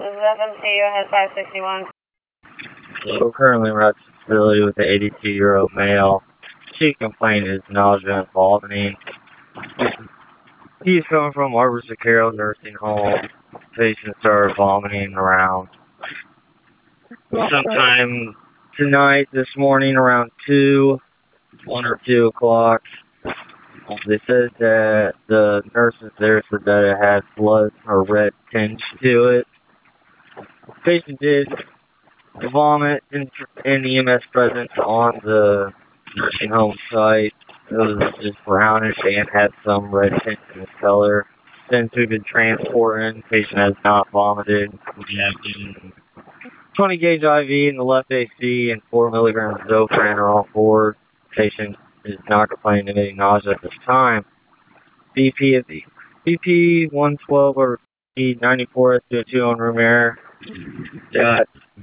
This is FMC, has 561. So currently we're at the facility with the 82-year-old male. Chief complaint is nausea and vomiting. He's coming from Arbor Carroll Nursing Home. Patients are vomiting around sometime tonight, this morning around 1 or 2 o'clock. They said that the nurses there said that it had blood or red tinge to it. Patient did vomit in EMS presence on the nursing home site. It was just brownish and had some red tint in its color. Since we've been transporting, patient has not vomited. We have given 20 gauge IV in the left AC and 4 milligrams of Zofran are all board. Patient is not complaining of any nausea at this time. BP 112 or 94 SpO2 on room air. Got